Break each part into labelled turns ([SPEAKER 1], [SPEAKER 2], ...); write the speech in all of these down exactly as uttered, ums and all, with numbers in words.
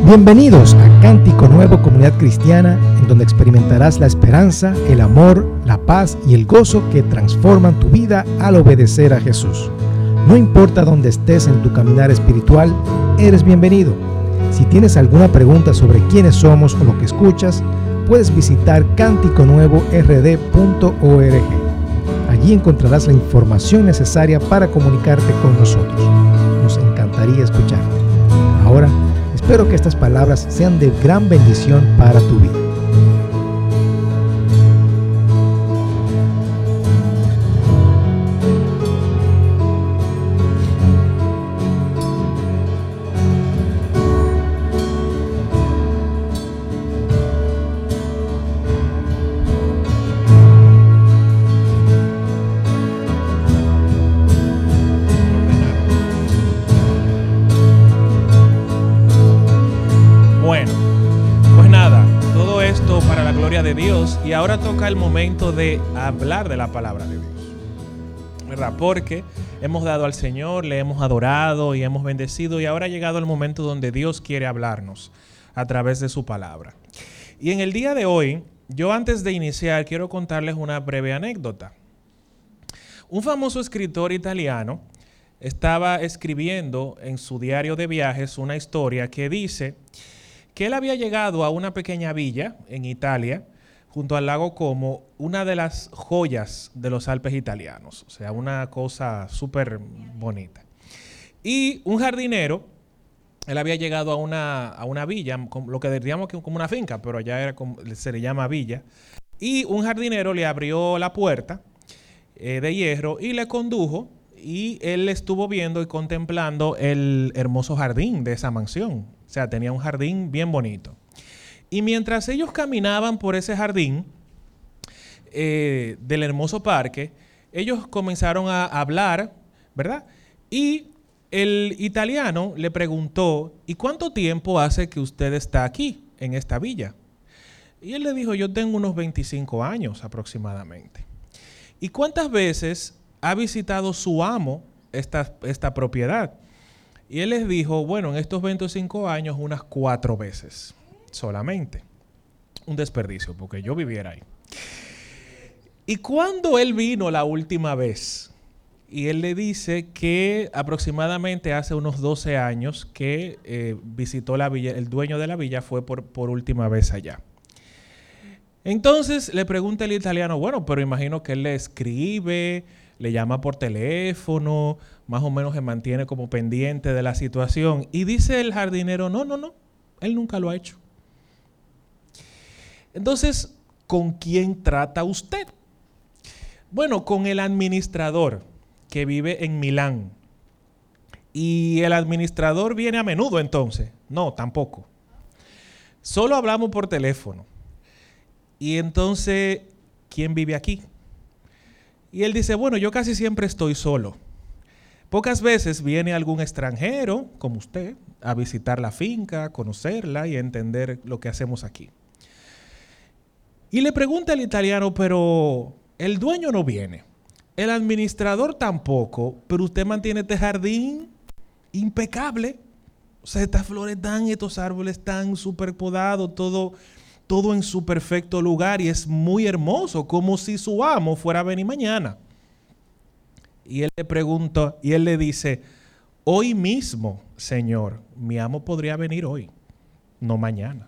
[SPEAKER 1] Bienvenidos a Cántico Nuevo Comunidad Cristiana, en donde experimentarás la esperanza, el amor, la paz y el gozo que transforman tu vida al obedecer a Jesús. No importa dónde estés en tu caminar espiritual, eres bienvenido. Si tienes alguna pregunta sobre quiénes somos o lo que escuchas, puedes visitar cántico nuevo r d punto org. Allí encontrarás la información necesaria para comunicarte con nosotros. Nos encantaría escucharte. Ahora, espero que estas palabras sean de gran bendición para tu vida.
[SPEAKER 2] De Dios, y ahora toca el momento de hablar de la palabra de Dios, ¿verdad? Porque hemos dado al Señor, le hemos adorado y hemos bendecido, y ahora ha llegado el momento donde Dios quiere hablarnos a través de su palabra. Y en el día de hoy, yo antes de iniciar quiero contarles una breve anécdota. Un famoso escritor italiano estaba escribiendo en su diario de viajes una historia que dice que él había llegado a una pequeña villa en Italia, junto al lago Como, una de las joyas de los Alpes italianos. O sea, una cosa súper bonita. Y un jardinero, él había llegado a una, a una villa, lo que diríamos que como una finca, pero allá era como, se le llama villa. Y un jardinero le abrió la puerta eh, de hierro y le condujo, y él estuvo viendo y contemplando el hermoso jardín de esa mansión. O sea, tenía un jardín bien bonito. Y mientras ellos caminaban por ese jardín eh, del hermoso parque, ellos comenzaron a hablar, ¿verdad? Y el italiano le preguntó, ¿y cuánto tiempo hace que usted está aquí, en esta villa? Y él le dijo, yo tengo unos veinticinco años aproximadamente. ¿Y cuántas veces ha visitado su amo esta, esta propiedad? Y él les dijo, bueno, en estos veinticinco años, unas cuatro veces solamente. Un desperdicio, porque yo viviera ahí. ¿Y cuándo él vino la última vez? Y él le dice que aproximadamente hace unos doce años que eh, visitó la villa, el dueño de la villa fue por, por última vez allá. Entonces le pregunta el italiano, bueno, pero imagino que él le escribe, le llama por teléfono, más o menos se mantiene como pendiente de la situación. Y dice el jardinero, no, no, no, él nunca lo ha hecho. Entonces, ¿con quién trata usted? Bueno, con el administrador que vive en Milán. ¿Y el administrador viene a menudo entonces? No, tampoco. Solo hablamos por teléfono. Y entonces, ¿quién vive aquí? Y él dice, bueno, yo casi siempre estoy solo. Pocas veces viene algún extranjero, como usted, a visitar la finca, conocerla y entender lo que hacemos aquí. Y le pregunta el italiano, pero el dueño no viene, el administrador tampoco, pero usted mantiene este jardín impecable. O sea, estas flores están, estos árboles están súper podados, todo, todo en su perfecto lugar, y es muy hermoso, como si su amo fuera a venir mañana. Y él le pregunta, y él le dice, hoy mismo, Señor, mi amo podría venir hoy, no mañana.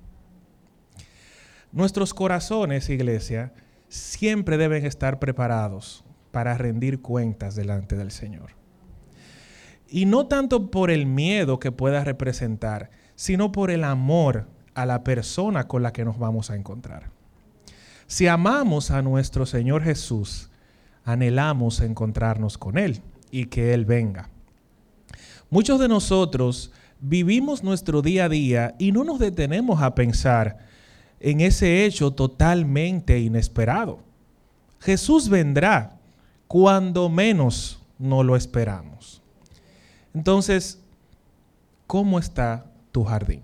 [SPEAKER 2] Nuestros corazones, iglesia, siempre deben estar preparados para rendir cuentas delante del Señor. Y no tanto por el miedo que pueda representar, sino por el amor a la persona con la que nos vamos a encontrar. Si amamos a nuestro Señor Jesús, anhelamos encontrarnos con Él y que Él venga. Muchos de nosotros vivimos nuestro día a día y no nos detenemos a pensar en ese hecho totalmente inesperado. Jesús vendrá cuando menos no lo esperamos. Entonces, ¿cómo está tu jardín?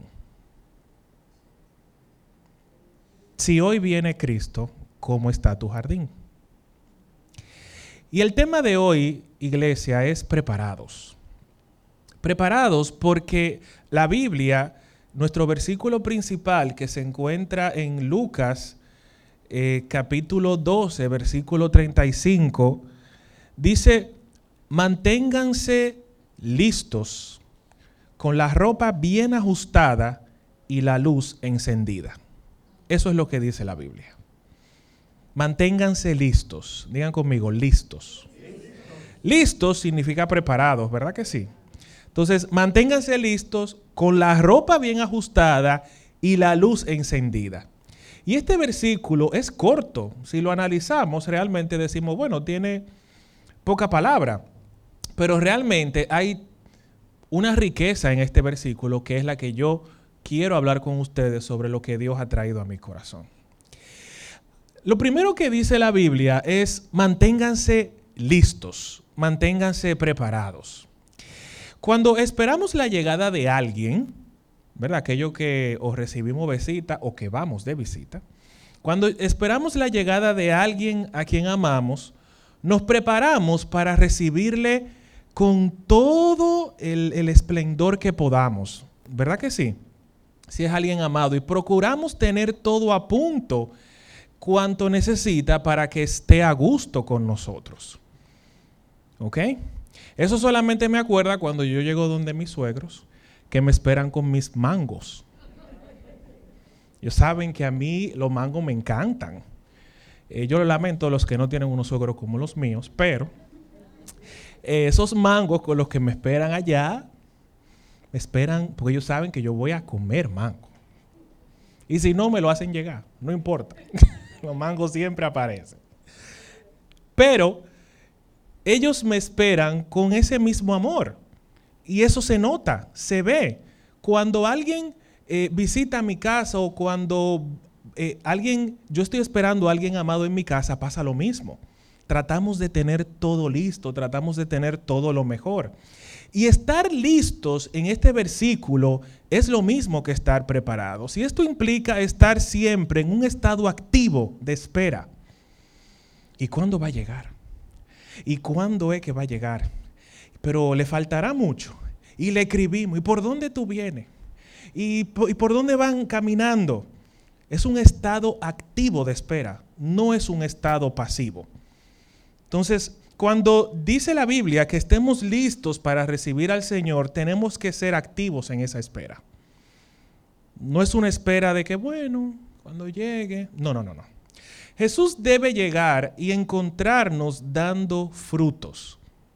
[SPEAKER 2] Si hoy viene Cristo, ¿cómo está tu jardín? Y el tema de hoy, iglesia, es preparados. Preparados porque la Biblia nuestro versículo principal, que se encuentra en Lucas, eh, capítulo doce, versículo treinta y cinco, dice: manténganse listos, con la ropa bien ajustada y la luz encendida. Eso es lo que dice la Biblia. Manténganse listos. Digan conmigo, listos. Listos significa preparados, ¿verdad que sí? Entonces, manténganse listos con la ropa bien ajustada y la luz encendida. Y este versículo es corto. Si lo analizamos, realmente decimos, bueno, tiene poca palabra. Pero realmente hay una riqueza en este versículo que es la que yo quiero hablar con ustedes sobre lo que Dios ha traído a mi corazón. Lo primero que dice la Biblia es: manténganse listos, manténganse preparados. Cuando esperamos la llegada de alguien, ¿verdad? Aquello que o recibimos visita o que vamos de visita. Cuando esperamos la llegada de alguien a quien amamos, nos preparamos para recibirle con todo el, el esplendor que podamos. ¿Verdad que sí? Si es alguien amado, y procuramos tener todo a punto cuanto necesita para que esté a gusto con nosotros. ¿Ok? Eso solamente me acuerda cuando yo llego donde mis suegros, que me esperan con mis mangos. Ellos saben que a mí los mangos me encantan. Eh, yo lo lamento a los que no tienen unos suegros como los míos, pero eh, esos mangos con los que me esperan allá, me esperan porque ellos saben que yo voy a comer mango. Y si no, me lo hacen llegar, no importa. Los mangos siempre aparecen. Pero ellos me esperan con ese mismo amor. Y eso se nota, se ve. Cuando alguien eh, visita mi casa o cuando eh, alguien, yo estoy esperando a alguien amado en mi casa, pasa lo mismo. Tratamos de tener todo listo, tratamos de tener todo lo mejor. Y estar listos en este versículo es lo mismo que estar preparados. Y esto implica estar siempre en un estado activo de espera. ¿Y cuándo va a llegar? ¿Y cuándo es que va a llegar? Pero le faltará mucho. Y le escribimos. ¿Y por dónde tú vienes? ¿Y por, y por dónde van caminando? Es un estado activo de espera. No es un estado pasivo. Entonces, cuando dice la Biblia que estemos listos para recibir al Señor, tenemos que ser activos en esa espera. No es una espera de que, bueno, cuando llegue. No, no, no, no. Jesús debe llegar y encontrarnos dando frutos.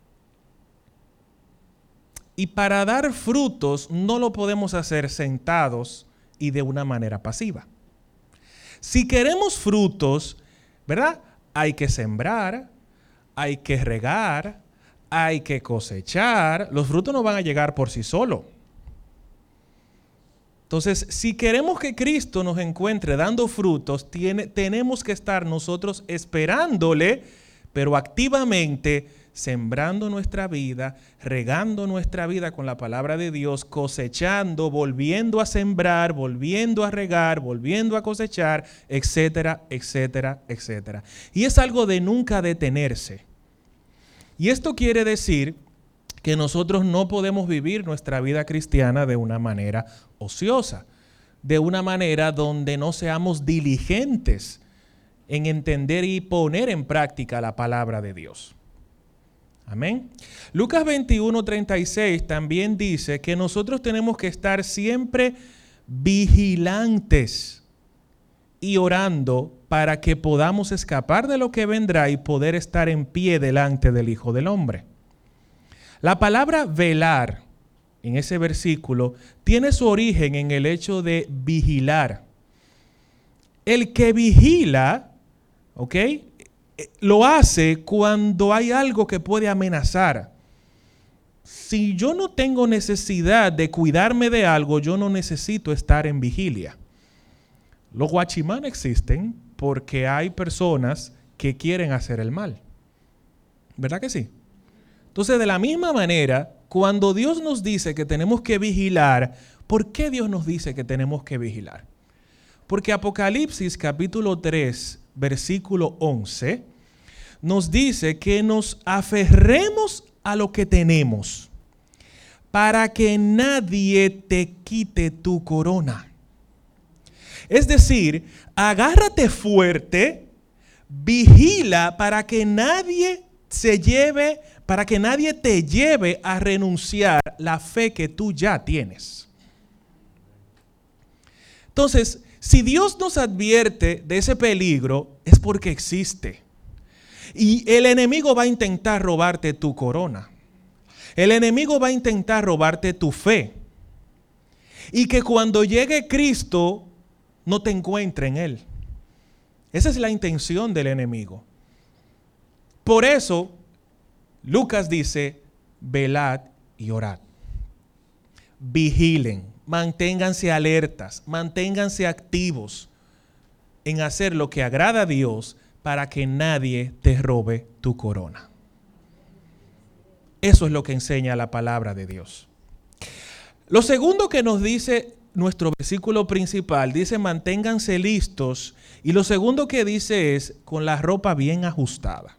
[SPEAKER 2] Y para dar frutos no lo podemos hacer sentados y de una manera pasiva. Si queremos frutos, ¿verdad? Hay que sembrar, hay que regar, hay que cosechar. Los frutos no van a llegar por sí solos. Entonces, si queremos que Cristo nos encuentre dando frutos, tiene, tenemos que estar nosotros esperándole, pero activamente sembrando nuestra vida, regando nuestra vida con la palabra de Dios, cosechando, volviendo a sembrar, volviendo a regar, volviendo a cosechar, etcétera, etcétera, etcétera. Y es algo de nunca detenerse. Y esto quiere decir que nosotros no podemos vivir nuestra vida cristiana de una manera ociosa, de una manera donde no seamos diligentes en entender y poner en práctica la palabra de Dios. Amén. Lucas veintiuno, treinta y seis también dice que nosotros tenemos que estar siempre vigilantes y orando para que podamos escapar de lo que vendrá y poder estar en pie delante del Hijo del Hombre. La palabra velar en ese versículo tiene su origen en el hecho de vigilar. El que vigila, ¿ok?, lo hace cuando hay algo que puede amenazar. Si yo no tengo necesidad de cuidarme de algo, yo no necesito estar en vigilia. Los guachimanes existen porque hay personas que quieren hacer el mal. ¿Verdad que sí? Entonces, de la misma manera, cuando Dios nos dice que tenemos que vigilar, ¿por qué Dios nos dice que tenemos que vigilar? Porque Apocalipsis capítulo tres, versículo once, nos dice que nos aferremos a lo que tenemos para que nadie te quite tu corona. Es decir, agárrate fuerte, vigila para que nadie se lleve, para que nadie te lleve a renunciar la fe que tú ya tienes. Entonces, si Dios nos advierte de ese peligro, es porque existe. Y el enemigo va a intentar robarte tu corona. El enemigo va a intentar robarte tu fe. Y que cuando llegue Cristo, no te encuentre en Él. Esa es la intención del enemigo. Por eso, Lucas dice, velad y orad. Vigilen, manténganse alertas, manténganse activos en hacer lo que agrada a Dios para que nadie te robe tu corona. Eso es lo que enseña la palabra de Dios. Lo segundo que nos dice nuestro versículo principal, dice manténganse listos. Y lo segundo que dice es con la ropa bien ajustada.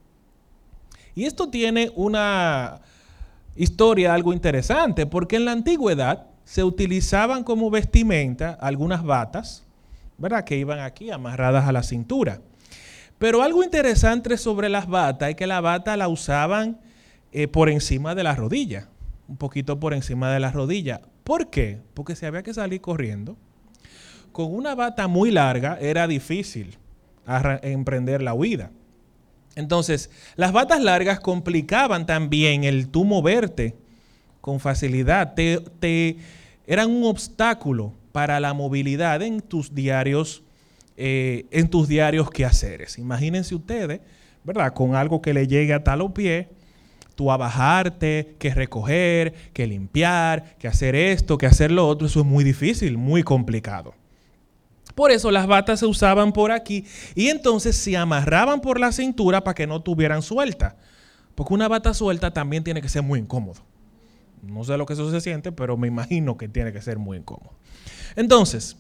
[SPEAKER 2] Y esto tiene una historia algo interesante, porque en la antigüedad se utilizaban como vestimenta algunas batas, ¿verdad? Que iban aquí amarradas a la cintura. Pero algo interesante sobre las batas es que la bata la usaban eh, por encima de la rodilla, un poquito por encima de la rodilla. ¿Por qué? Porque si había que salir corriendo, con una bata muy larga era difícil emprender la huida. Entonces, las batas largas complicaban también el tú moverte con facilidad. Te, te, eran un obstáculo para la movilidad en tus diarios, eh, en tus diarios quehaceres. Imagínense ustedes, ¿verdad? Con algo que le llegue hasta los pies, tú a bajarte, que recoger, que limpiar, que hacer esto, que hacer lo otro. Eso es muy difícil, muy complicado. Por eso las batas se usaban por aquí y entonces se amarraban por la cintura para que no tuvieran suelta. Porque una bata suelta también tiene que ser muy incómodo. No sé lo que eso se siente, pero me imagino que tiene que ser muy incómodo. Entonces,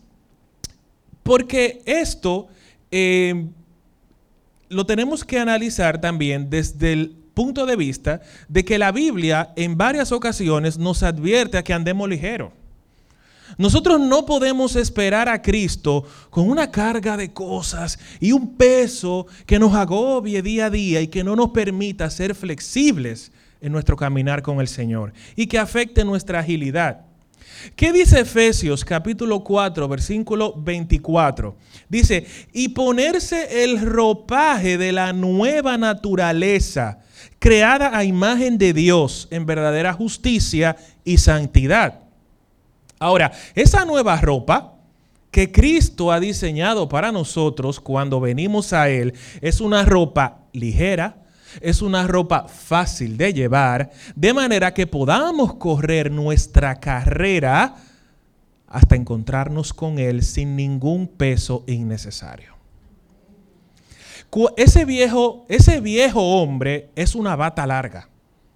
[SPEAKER 2] porque esto eh, lo tenemos que analizar también desde el punto de vista de que la Biblia en varias ocasiones nos advierte a que andemos ligero. Nosotros no podemos esperar a Cristo con una carga de cosas y un peso que nos agobie día a día y que no nos permita ser flexibles en nuestro caminar con el Señor y que afecte nuestra agilidad. ¿Qué dice Efesios capítulo cuatro, versículo veinticuatro? Dice, y ponerse el ropaje de la nueva naturaleza, creada a imagen de Dios en verdadera justicia y santidad. Ahora, esa nueva ropa que Cristo ha diseñado para nosotros cuando venimos a Él es una ropa ligera, es una ropa fácil de llevar, de manera que podamos correr nuestra carrera hasta encontrarnos con Él sin ningún peso innecesario. Ese viejo, ese viejo hombre es una bata larga.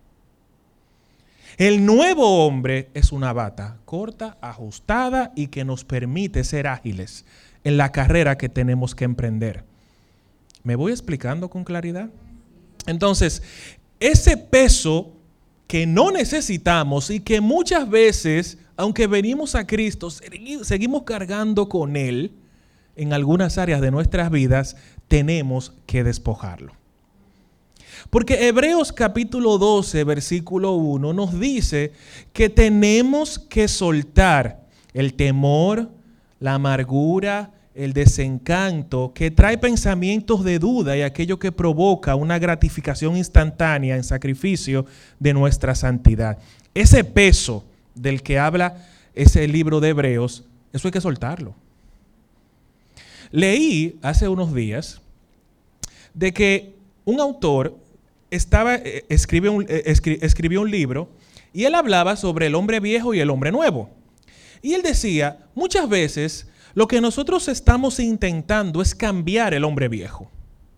[SPEAKER 2] El nuevo hombre es una bata corta, ajustada y que nos permite ser ágiles en la carrera que tenemos que emprender. ¿Me voy explicando con claridad? Entonces, ese peso que no necesitamos y que muchas veces, aunque venimos a Cristo, seguimos cargando con Él en algunas áreas de nuestras vidas, tenemos que despojarlo. Porque Hebreos capítulo doce, versículo uno, nos dice que tenemos que soltar el temor, la amargura, el desencanto que trae pensamientos de duda y aquello que provoca una gratificación instantánea en sacrificio de nuestra santidad. Ese peso del que habla ese libro de Hebreos, eso hay que soltarlo. Leí hace unos días de que un autor Estaba, eh, escribió, un, eh, escri, escribió un libro y él hablaba sobre el hombre viejo y el hombre nuevo. Y él decía, muchas veces lo que nosotros estamos intentando es cambiar el hombre viejo.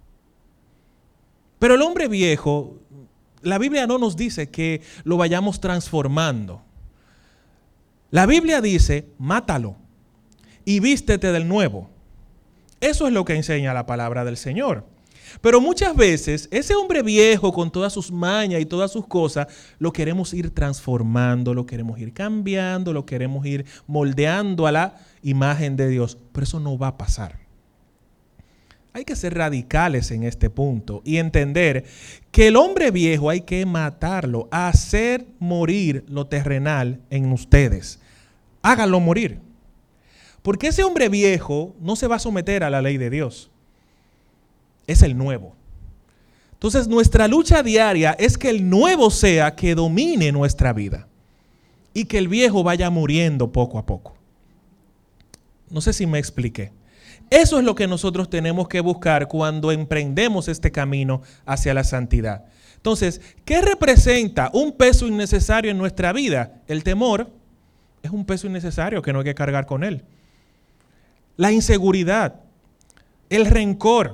[SPEAKER 2] Pero el hombre viejo, la Biblia no nos dice que lo vayamos transformando. La Biblia dice, mátalo y vístete del nuevo. Eso es lo que enseña la palabra del Señor. Pero muchas veces ese hombre viejo con todas sus mañas y todas sus cosas, lo queremos ir transformando, lo queremos ir cambiando, lo queremos ir moldeando a la imagen de Dios. Pero eso no va a pasar. Hay que ser radicales en este punto y entender que el hombre viejo hay que matarlo, hacer morir lo terrenal en ustedes. Háganlo morir. Porque ese hombre viejo no se va a someter a la ley de Dios. Es el nuevo. Entonces nuestra lucha diaria es que el nuevo sea que domine nuestra vida y que el viejo vaya muriendo poco a poco. No sé si me expliqué. Eso es lo que nosotros tenemos que buscar cuando emprendemos este camino hacia la santidad. Entonces, ¿qué representa un peso innecesario en nuestra vida? El temor es un peso innecesario que no hay que cargar con él. La inseguridad, el rencor,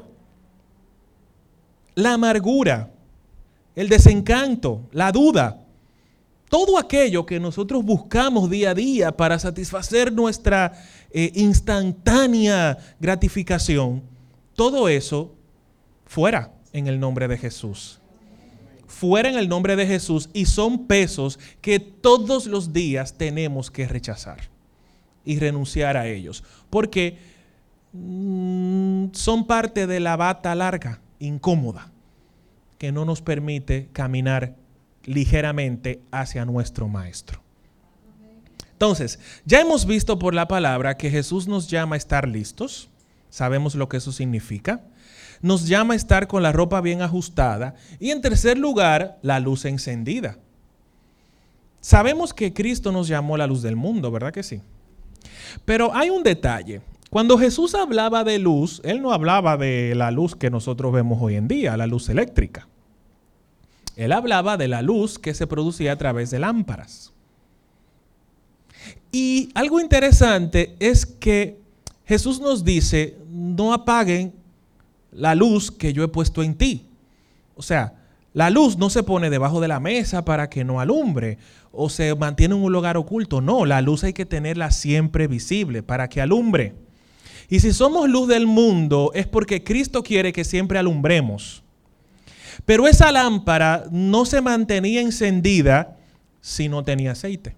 [SPEAKER 2] la amargura, el desencanto, la duda, todo aquello que nosotros buscamos día a día para satisfacer nuestra eh, instantánea gratificación, todo eso fuera en el nombre de Jesús. Fuera en el nombre de Jesús, y son pesos que todos los días tenemos que rechazar y renunciar a ellos, porque mmm, son parte de la bata larga, incómoda, que no nos permite caminar ligeramente hacia nuestro Maestro. Entonces, ya hemos visto por la palabra que Jesús nos llama a estar listos. Sabemos lo que eso significa. Nos llama a estar con la ropa bien ajustada. Y en tercer lugar, la luz encendida. Sabemos que Cristo nos llamó la luz del mundo, ¿verdad que sí? Pero hay un detalle. Cuando Jesús hablaba de luz, Él no hablaba de la luz que nosotros vemos hoy en día, la luz eléctrica. Él hablaba de la luz que se producía a través de lámparas. Y algo interesante es que Jesús nos dice, no apaguen la luz que yo he puesto en ti. O sea, la luz no se pone debajo de la mesa para que no alumbre o se mantiene en un lugar oculto. No, la luz hay que tenerla siempre visible para que alumbre. Y si somos luz del mundo es porque Cristo quiere que siempre alumbremos. Pero esa lámpara no se mantenía encendida si no tenía aceite.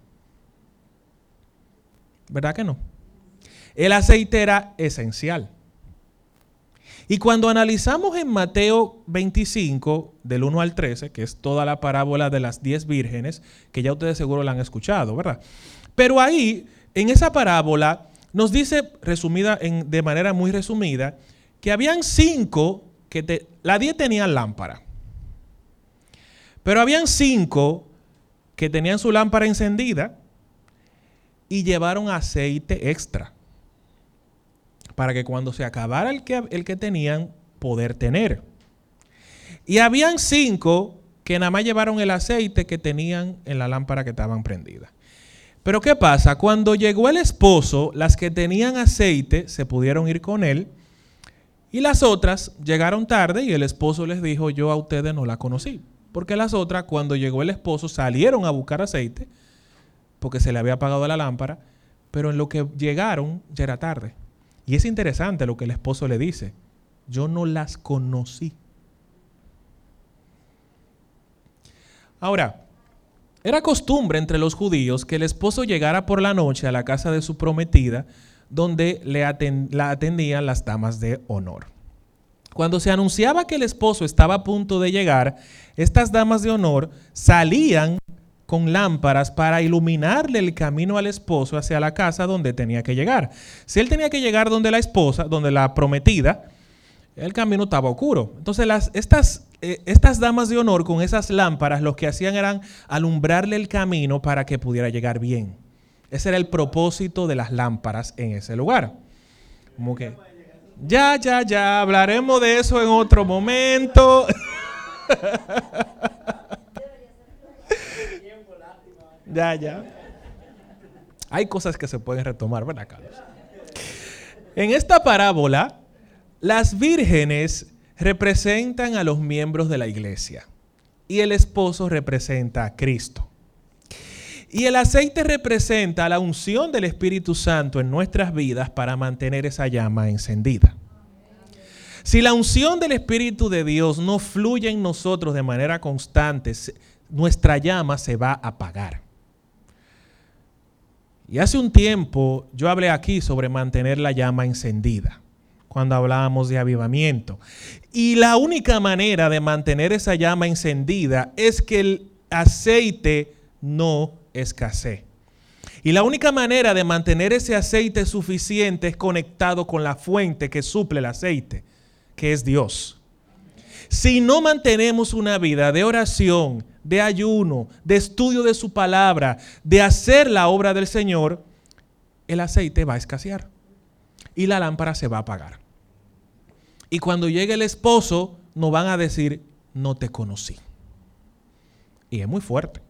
[SPEAKER 2] ¿Verdad que no? El aceite era esencial. Y cuando analizamos en Mateo veinticinco, del uno al trece, que es toda la parábola de las diez vírgenes, que ya ustedes seguro la han escuchado, ¿verdad? Pero ahí, en esa parábola, nos dice, resumida en, de manera muy resumida, que habían cinco, que te, las diez tenían lámpara. Pero habían cinco que tenían su lámpara encendida y llevaron aceite extra para que cuando se acabara el que, el que tenían, poder tener. Y habían cinco que nada más llevaron el aceite que tenían en la lámpara que estaban prendidas. Pero ¿qué pasa? Cuando llegó el esposo, las que tenían aceite se pudieron ir con él y las otras llegaron tarde y el esposo les dijo, yo a ustedes no la conocí. Porque las otras, cuando llegó el esposo, salieron a buscar aceite porque se le había apagado la lámpara, pero en lo que llegaron ya era tarde. Y es interesante lo que el esposo le dice, yo no las conocí. Ahora, era costumbre entre los judíos que el esposo llegara por la noche a la casa de su prometida, donde le atend- la atendían las damas de honor. Cuando se anunciaba que el esposo estaba a punto de llegar, estas damas de honor salían con lámparas para iluminarle el camino al esposo hacia la casa donde tenía que llegar. Si él tenía que llegar donde la esposa, donde la prometida, el camino estaba oscuro. Entonces las, estas, eh, estas damas de honor con esas lámparas lo que hacían eran alumbrarle el camino para que pudiera llegar bien. Ese era el propósito de las lámparas en ese lugar. Como que, ya, ya, ya, hablaremos de eso en otro momento. Ya, ya. Hay cosas que se pueden retomar, ¿verdad, Carlos? En esta parábola, las vírgenes representan a los miembros de la iglesia y el esposo representa a Cristo. Y el aceite representa la unción del Espíritu Santo en nuestras vidas para mantener esa llama encendida. Si la unción del Espíritu de Dios no fluye en nosotros de manera constante, nuestra llama se va a apagar. Y hace un tiempo yo hablé aquí sobre mantener la llama encendida, cuando hablábamos de avivamiento. Y la única manera de mantener esa llama encendida es que el aceite no escasee. Y la única manera de mantener ese aceite suficiente es conectado con la fuente que suple el aceite, que es Dios. Si no mantenemos una vida de oración, de ayuno, de estudio de su palabra, de hacer la obra del Señor, el aceite va a escasear y la lámpara se va a apagar. Y cuando llegue el esposo, nos van a decir, no te conocí. Y es muy fuerte.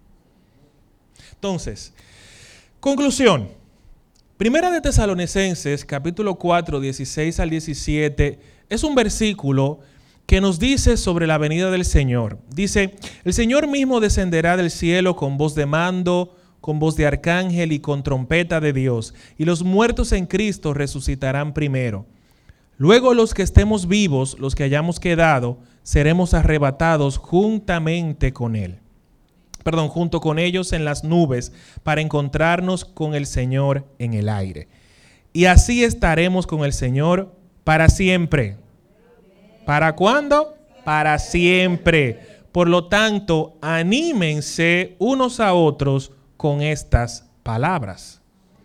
[SPEAKER 2] Entonces, conclusión. Primera de Tesalonicenses, capítulo cuatro, dieciséis al diecisiete, es un versículo que nos dice sobre la venida del Señor. Dice, el Señor mismo descenderá del cielo con voz de mando, con voz de arcángel y con trompeta de Dios, y los muertos en Cristo resucitarán primero. Luego los que estemos vivos, los que hayamos quedado, seremos arrebatados juntamente con Él. Perdón, junto con ellos en las nubes, para encontrarnos con el Señor en el aire. Y así estaremos con el Señor para siempre. ¿Para cuándo? Para siempre. Por lo tanto, anímense unos a otros con estas palabras.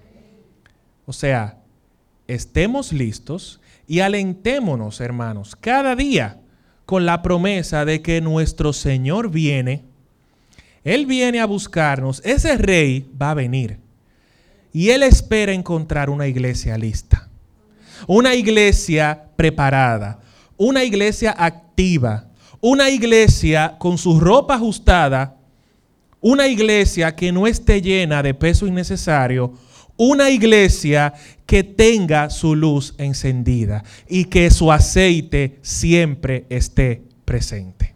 [SPEAKER 2] O sea, estemos listos y alentémonos, hermanos, cada día con la promesa de que nuestro Señor viene. Él viene a buscarnos. Ese rey va a venir. Y Él espera encontrar una iglesia lista. Una iglesia preparada. Una iglesia activa. Una iglesia con su ropa ajustada. Una iglesia que no esté llena de peso innecesario. Una iglesia que tenga su luz encendida y que su aceite siempre esté presente.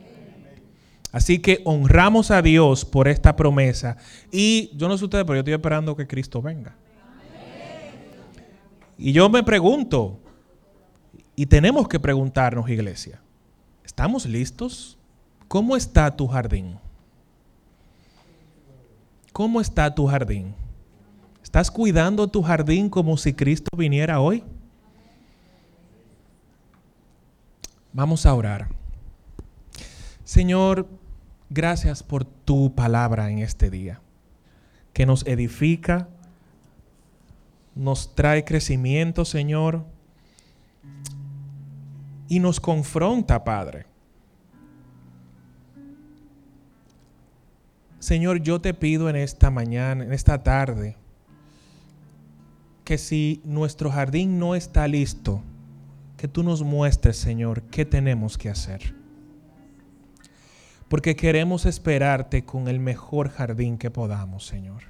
[SPEAKER 2] Así que honramos a Dios por esta promesa. Y yo no sé ustedes, pero yo estoy esperando que Cristo venga. Y yo me pregunto, y tenemos que preguntarnos, iglesia, ¿estamos listos? ¿Cómo está tu jardín? ¿Cómo está tu jardín? ¿Estás cuidando tu jardín como si Cristo viniera hoy? Vamos a orar. Señor, gracias por tu palabra en este día, que nos edifica, nos trae crecimiento, Señor, y nos confronta, Padre. Señor, yo te pido en esta mañana, en esta tarde, que si nuestro jardín no está listo, que tú nos muestres, Señor, qué tenemos que hacer. Porque queremos esperarte con el mejor jardín que podamos, Señor.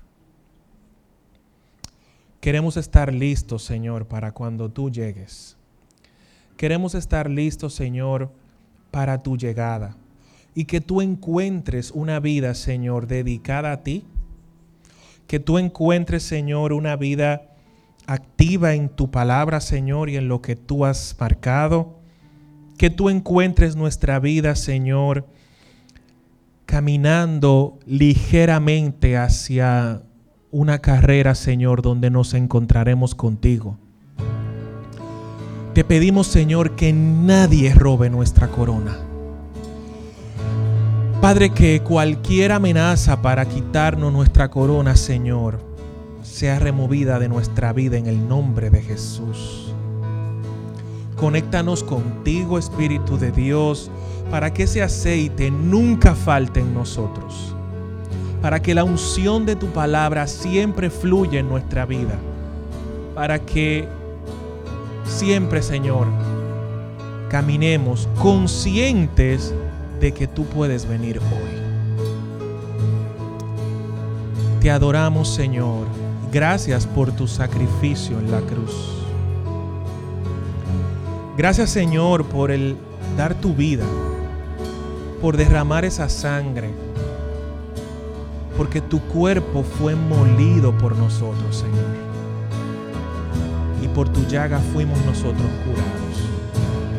[SPEAKER 2] Queremos estar listos, Señor, para cuando tú llegues. Queremos estar listos, Señor, para tu llegada. Y que tú encuentres una vida, Señor, dedicada a ti. Que tú encuentres, Señor, una vida activa en tu palabra, Señor, y en lo que tú has marcado. Que tú encuentres nuestra vida, Señor, caminando ligeramente hacia una carrera, Señor, donde nos encontraremos contigo. Te pedimos, Señor, que nadie robe nuestra corona. Padre, que cualquier amenaza para quitarnos nuestra corona, Señor, sea removida de nuestra vida en el nombre de Jesús. Conéctanos contigo, Espíritu de Dios, para que ese aceite nunca falte en nosotros. Para que la unción de tu palabra siempre fluya en nuestra vida. Para que siempre, Señor, caminemos conscientes de que tú puedes venir hoy. Te adoramos, Señor. Gracias por tu sacrificio en la cruz. Gracias, Señor, por el dar tu vida, por derramar esa sangre, porque tu cuerpo fue molido por nosotros, Señor, y por tu llaga fuimos nosotros curados.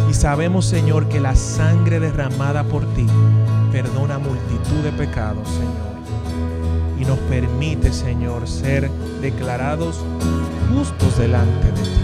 [SPEAKER 2] Y sabemos, Señor, que la sangre derramada por ti perdona multitud de pecados, Señor. Y nos permite, Señor, ser declarados justos delante de ti.